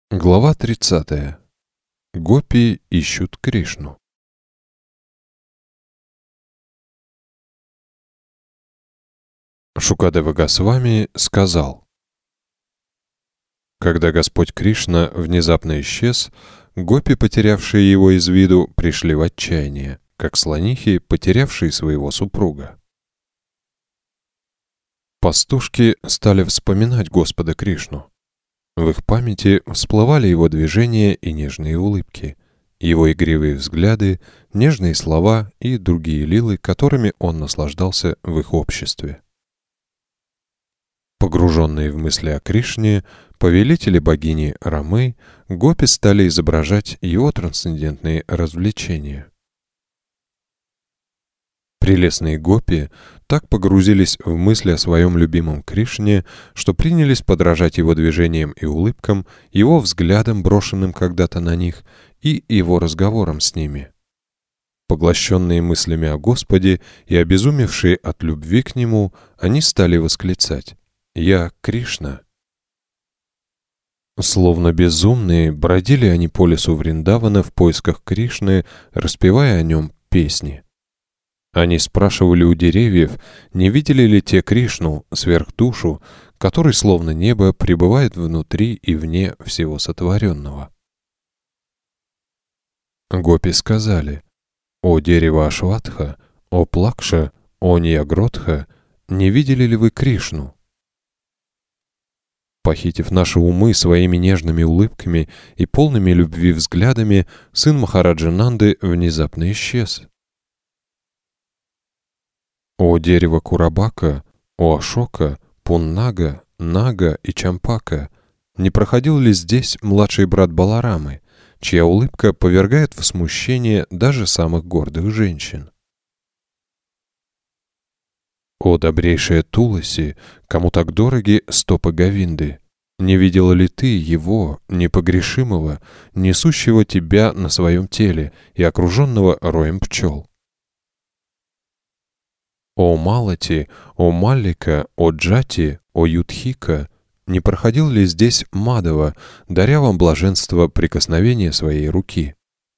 Глава 30. Гопи ищут Кришну. Шукадева Госвами сказал: когда Господь Кришна внезапно исчез, гопи, потерявшие его из виду, пришли в отчаяние, как слонихи, потерявшие своего супруга. Пастушки стали вспоминать Господа Кришну. В их памяти всплывали его движения и нежные улыбки, его игривые взгляды, нежные слова и другие лилы, которыми он наслаждался в их обществе. Погруженные в мысли о Кришне, повелителе богини Рамы, гопи стали изображать его трансцендентные развлечения. Прелестные гопи так погрузились в мысли о своем любимом Кришне, что принялись подражать его движениям и улыбкам, его взглядам, брошенным когда-то на них, и его разговорам с ними. Поглощенные мыслями о Господе и обезумевшие от любви к Нему, они стали восклицать: «Я Кришна». Словно безумные, бродили они по лесу Вриндавана в поисках Кришны, распевая о нем песни. Они спрашивали у деревьев, не видели ли те Кришну, сверхдушу, который, словно небо, пребывает внутри и вне всего сотворенного. Гопи сказали: «О дерево Ашватха, о Плакша, о Ниягродха, не видели ли вы Кришну?» Похитив наши умы своими нежными улыбками и полными любви взглядами, сын Махараджа Нанды внезапно исчез. О дерево Курабака, о Ашока, Пуннага, Нага и Чампака, не проходил ли здесь младший брат Баларамы, чья улыбка повергает в смущение даже самых гордых женщин? О добрейшая Туласи, кому так дороги стопы Говинды, не видела ли ты его, непогрешимого, несущего тебя на своем теле и окруженного роем пчел? О Малати, о Маллика, о Джати, о Юдхика, не проходил ли здесь Мадава, даря вам блаженство прикосновения своей руки?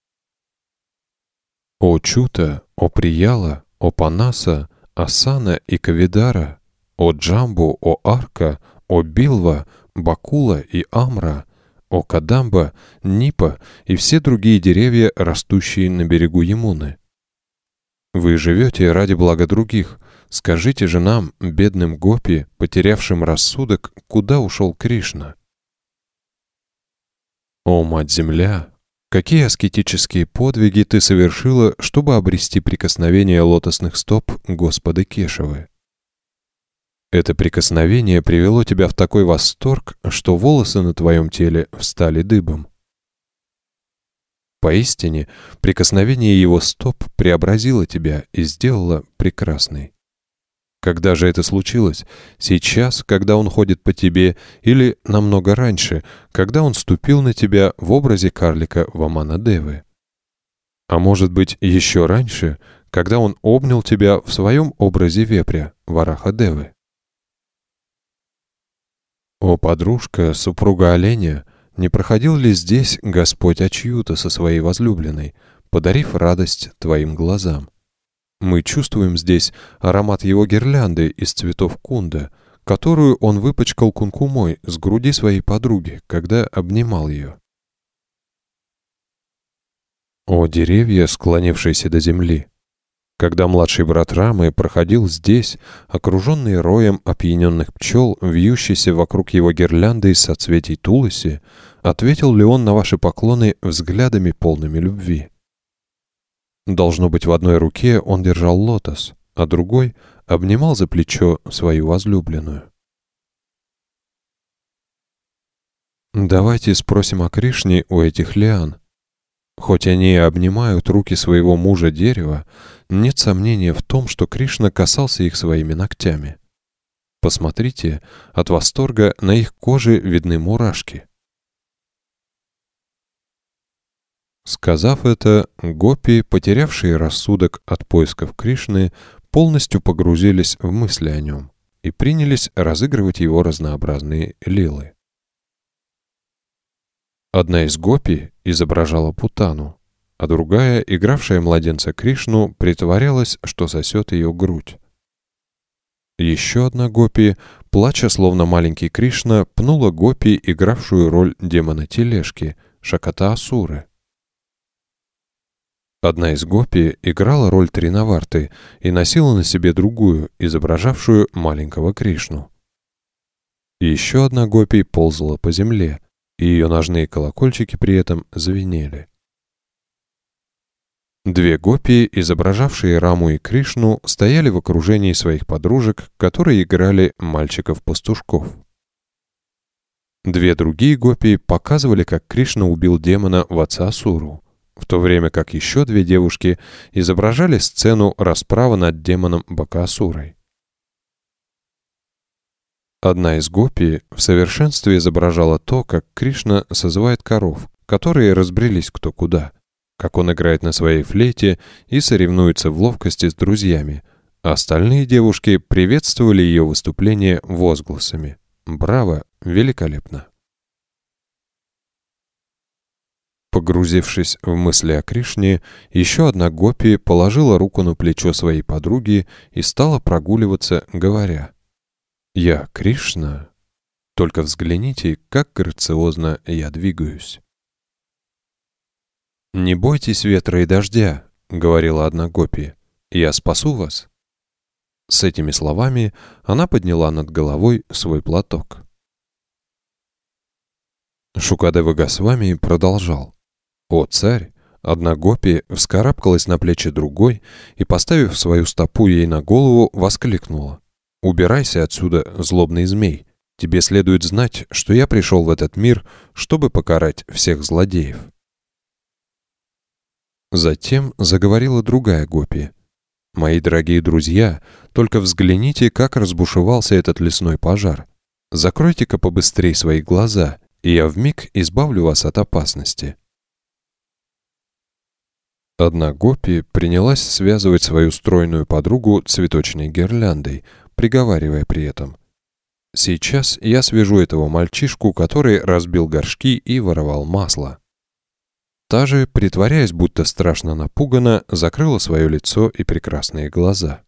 О Чута, о Прияла, о Панаса, Асана и Кавидара, о Джамбу, о Арка, о Билва, Бакула и Амра, о Кадамба, Нипа и все другие деревья, растущие на берегу Ямуны. Вы живете ради блага других. Скажите же нам, бедным гопи, потерявшим рассудок, куда ушел Кришна? О, Мать-Земля! Какие аскетические подвиги ты совершила, чтобы обрести прикосновение лотосных стоп Господа Кешавы? Это прикосновение привело тебя в такой восторг, что волосы на твоем теле встали дыбом. Поистине, прикосновение его стоп преобразило тебя и сделало прекрасной. Когда же это случилось? Сейчас, когда он ходит по тебе, или намного раньше, когда он ступил на тебя в образе карлика Ваманадевы? А может быть, еще раньше, когда он обнял тебя в своем образе вепря Варахадевы? О, подружка, супруга оленя! Не проходил ли здесь Господь Ачьюта со своей возлюбленной, подарив радость твоим глазам? Мы чувствуем здесь аромат его гирлянды из цветов кунда, которую он выпачкал кункумой с груди своей подруги, когда обнимал ее. О деревья, склонившиеся до земли! Когда младший брат Рамы проходил здесь, окруженный роем опьяненных пчел, вьющийся вокруг его гирлянды из соцветий Туласи, ответил ли он на ваши поклоны взглядами полными любви? Должно быть, в одной руке он держал лотос, а другой обнимал за плечо свою возлюбленную. Давайте спросим о Кришне у этих лиан. Хоть они и обнимают руки своего мужа дерева, нет сомнения в том, что Кришна касался их своими ногтями. Посмотрите, от восторга на их коже видны мурашки. Сказав это, гопи, потерявшие рассудок от поисков Кришны, полностью погрузились в мысли о нем и принялись разыгрывать его разнообразные лилы. Одна из гопи изображала Путану, а другая, игравшая младенца Кришну, притворялась, что сосет ее грудь. Еще одна гопи, плача словно маленький Кришна, пнула гопи, игравшую роль демона тележки, Шаката-асуры. Одна из гопи играла роль Тринаварты и носила на себе другую, изображавшую маленького Кришну. Еще одна гопи ползала по земле, и ее ножные колокольчики при этом звенели. Две гопи, изображавшие Раму и Кришну, стояли в окружении своих подружек, которые играли мальчиков-пастушков. Две другие гопи показывали, как Кришна убил демона Ватса-асуру, в то время как еще две девушки изображали сцену расправы над демоном Бакасурой. Одна из гопи в совершенстве изображала то, как Кришна созывает коров, которые разбрелись кто куда, как он играет на своей флейте и соревнуется в ловкости с друзьями, а остальные девушки приветствовали ее выступление возгласами «Браво! Великолепно!». Погрузившись в мысли о Кришне, еще одна гопи положила руку на плечо своей подруги и стала прогуливаться, говоря: «Я Кришна, только взгляните, как грациозно я двигаюсь». «Не бойтесь ветра и дождя», — говорила одна гопи, — «я спасу вас». С этими словами она подняла над головой свой платок. Шукадева Госвами продолжал: «О, царь!» Одна гопи вскарабкалась на плечи другой и, поставив свою стопу ей на голову, воскликнула: «Убирайся отсюда, злобный змей! Тебе следует знать, что я пришел в этот мир, чтобы покарать всех злодеев». Затем заговорила другая гопи: «Мои дорогие друзья, только взгляните, как разбушевался этот лесной пожар. Закройте-ка побыстрей свои глаза, и я вмиг избавлю вас от опасности». Одна гопи принялась связывать свою стройную подругу цветочной гирляндой, приговаривая при этом: «Сейчас я свяжу этого мальчишку, который разбил горшки и воровал масло». Та же, притворяясь, будто страшно напугана, закрыла свое лицо и прекрасные глаза.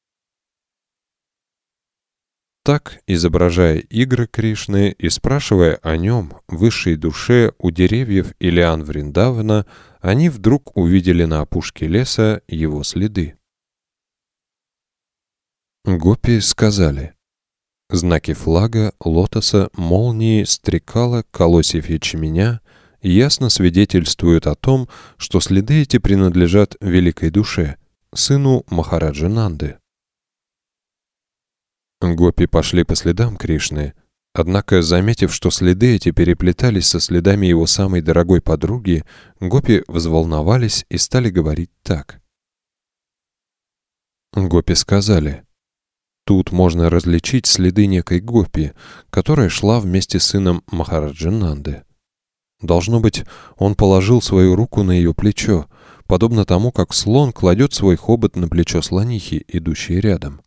Так, изображая игры Кришны и спрашивая о нем, высшей душе, у деревьев и лиан Вриндавана, они вдруг увидели на опушке леса его следы. Гопи сказали: «Знаки флага, лотоса, молнии, стрекала, колосьев ячменя ясно свидетельствуют о том, что следы эти принадлежат великой душе, сыну Махараджи Нанды». Гопи пошли по следам Кришны, однако, заметив, что следы эти переплетались со следами его самой дорогой подруги, гопи взволновались и стали говорить так. Гопи сказали: «Тут можно различить следы некой гопи, которая шла вместе с сыном Махараджи Нанды. Должно быть, он положил свою руку на ее плечо, подобно тому, как слон кладет свой хобот на плечо слонихи, идущей рядом».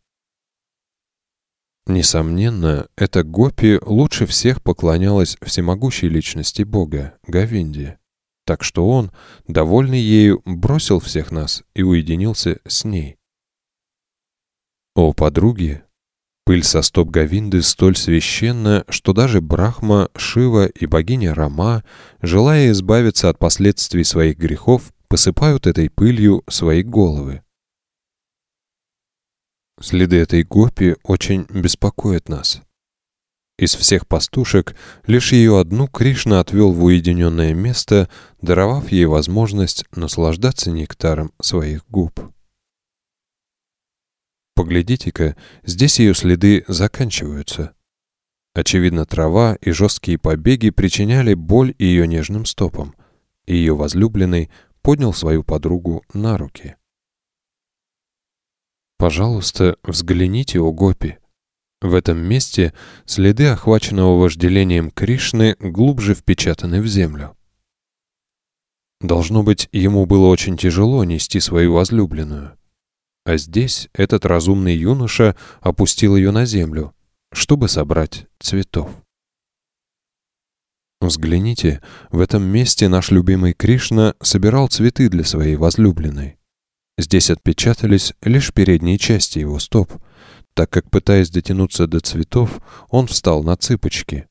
Несомненно, эта гопи лучше всех поклонялась всемогущей личности Бога, Говинде, так что он, довольный ею, бросил всех нас и уединился с ней. О, подруги! Пыль со стоп Говинды столь священна, что даже Брахма, Шива и богиня Рама, желая избавиться от последствий своих грехов, посыпают этой пылью свои головы. Следы этой гопи очень беспокоят нас. Из всех пастушек лишь ее одну Кришна отвел в уединенное место, даровав ей возможность наслаждаться нектаром своих губ. Поглядите-ка, здесь ее следы заканчиваются. Очевидно, трава и жесткие побеги причиняли боль ее нежным стопам, и ее возлюбленный поднял свою подругу на руки. Пожалуйста, взгляните, о гопи. В этом месте следы охваченного вожделением Кришны глубже впечатаны в землю. Должно быть, ему было очень тяжело нести свою возлюбленную. А здесь этот разумный юноша опустил ее на землю, чтобы собрать цветов. Взгляните, в этом месте наш любимый Кришна собирал цветы для своей возлюбленной. Здесь отпечатались лишь передние части его стоп, так как, пытаясь дотянуться до цветов, он встал на цыпочки.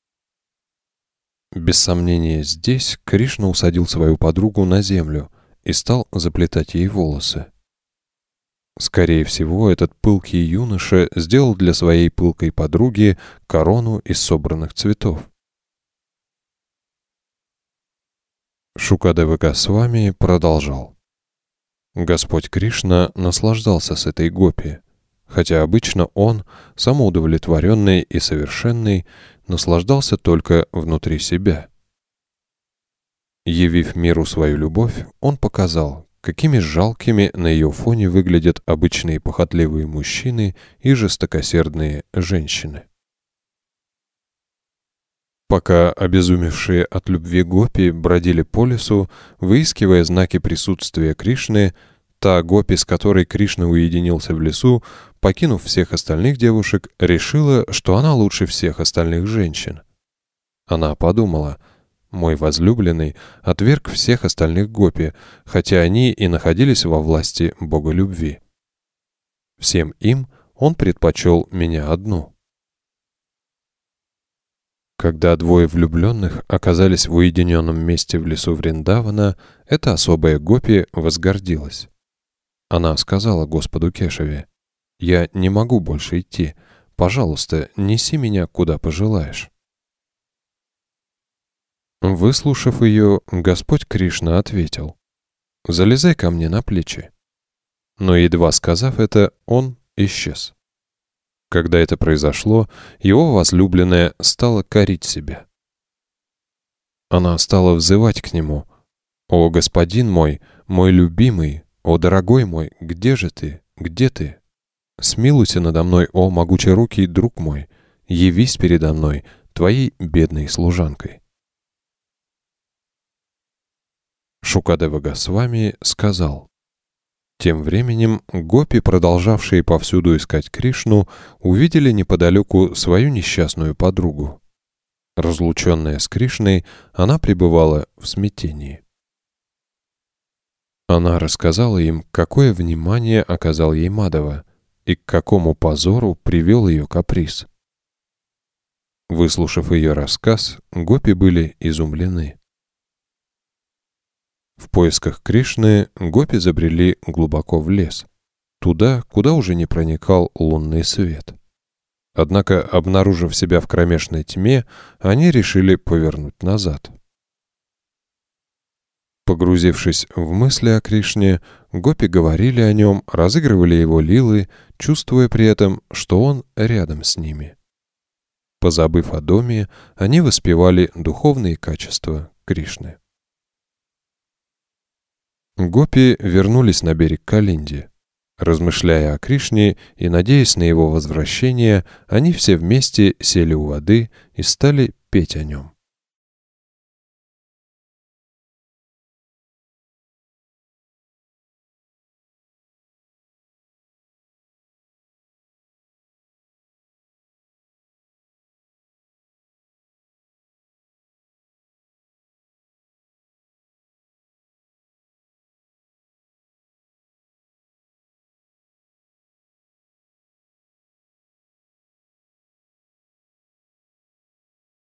Без сомнения, здесь Кришна усадил свою подругу на землю и стал заплетать ей волосы. Скорее всего, этот пылкий юноша сделал для своей пылкой подруги корону из собранных цветов. Шукадева Госвами продолжал. Господь Кришна наслаждался с этой гопи, хотя обычно он, самоудовлетворенный и совершенный, наслаждался только внутри себя. Явив миру свою любовь, он показал, какими жалкими на ее фоне выглядят обычные похотливые мужчины и жестокосердные женщины. Пока обезумевшие от любви гопи бродили по лесу, выискивая знаки присутствия Кришны, та гопи, с которой Кришна уединился в лесу, покинув всех остальных девушек, решила, что она лучше всех остальных женщин. Она подумала: «Мой возлюбленный отверг всех остальных гопи, хотя они и находились во власти бога любви. Всем им он предпочел меня одну». Когда двое влюбленных оказались в уединенном месте в лесу Вриндавана, эта особая гопи возгордилась. Она сказала Господу Кешаве: «Я не могу больше идти. Пожалуйста, неси меня куда пожелаешь». Выслушав ее, Господь Кришна ответил: «Залезай ко мне на плечи». Но едва сказав это, он исчез. Когда это произошло, его возлюбленная стала корить себя. Она стала взывать к нему: «О, господин мой, мой любимый, о, дорогой мой, где же ты, где ты? Смилуйся надо мной, о, могучерукий друг мой, явись передо мной, твоей бедной служанкой». Шукадева Госвами сказал: тем временем гопи, продолжавшие повсюду искать Кришну, увидели неподалеку свою несчастную подругу. Разлученная с Кришной, она пребывала в смятении. Она рассказала им, какое внимание оказал ей Мадава и к какому позору привел ее каприз. Выслушав ее рассказ, гопи были изумлены. В поисках Кришны гопи забрели глубоко в лес, туда, куда уже не проникал лунный свет. Однако, обнаружив себя в кромешной тьме, они решили повернуть назад. Погрузившись в мысли о Кришне, гопи говорили о нем, разыгрывали его лилы, чувствуя при этом, что он рядом с ними. Позабыв о доме, они воспевали духовные качества Кришны. Гопи вернулись на берег Калинди. Размышляя о Кришне и надеясь на его возвращение, они все вместе сели у воды и стали петь о нем.